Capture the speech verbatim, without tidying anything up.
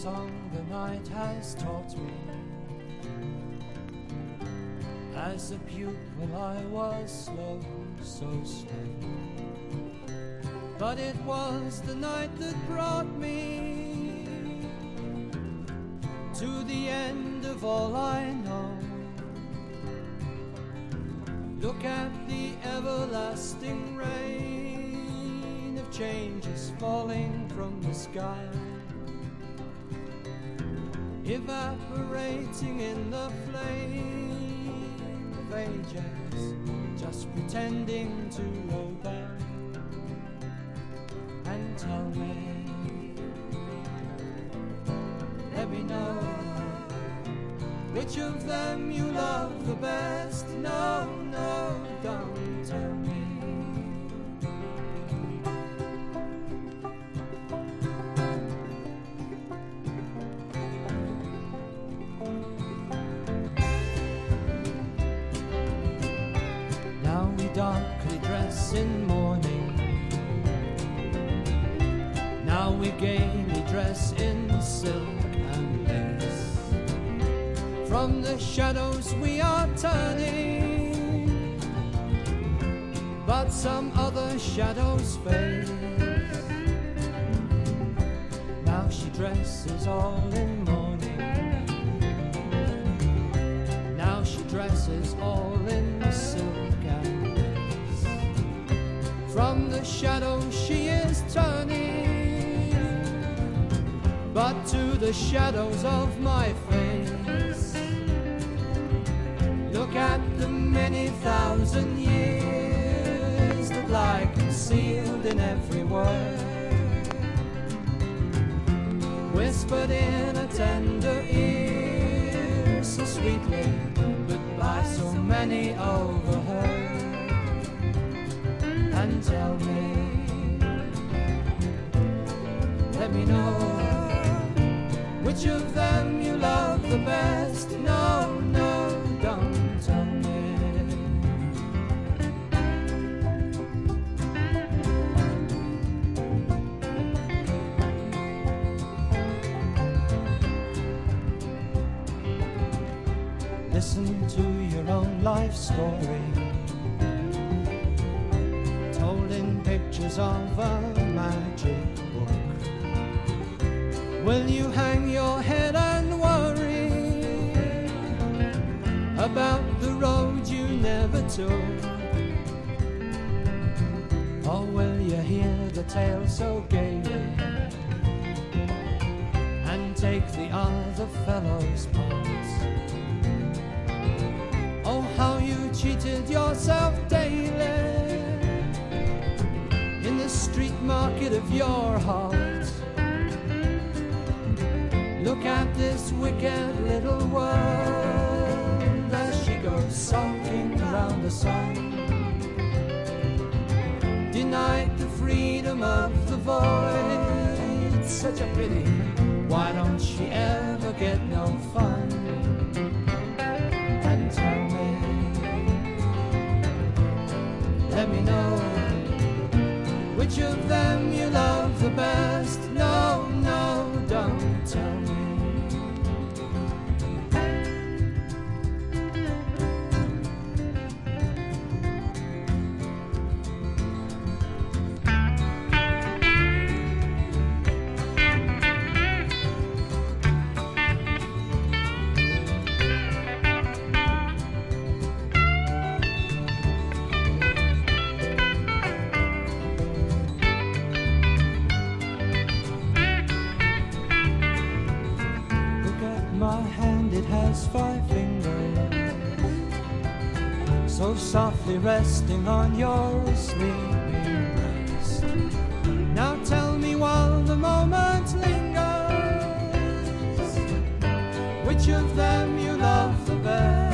song the night has taught me. As a pupil I was slow, so slow, but it was the night that brought me to the end of all I know. Look at the everlasting rain of changes falling from the sky, evaporating in the flame of ages, just pretending to obey. And tell me, let me know, which of them you love the best. No, no, don't tell me. Now we darkly dress in mourning, now we gaily dress in silk and lace. From the shadows we are turning, but some other shadows fade. Now she dresses all in mourning, now she dresses all in silk and lace. From the shadows she is turning, but to the shadows of my face. Look at the many thousand years that lie concealed in every word, whispered in a tender ear so sweetly, but by so many overheard. And tell me, let me know, which of them you love the best. No, no, don't tell me. Listen to your own life story, told in pictures of a magic book. Will you hang your head and worry about the road you never took? Or will you hear the tale so gaily and take the other fellow's part? Oh, how you cheated yourself daily in the street market of your heart. Look at this wicked little world as she goes sulking around the sun, denied the freedom of the void. It's such a pity, why don't she ever get no fun? And tell me, let me know, which of them you love the best. No, no, don't tell me. My hand, it has five fingers, so softly resting on your sleeping breast. Now tell me while the moment lingers, which of them you love the best.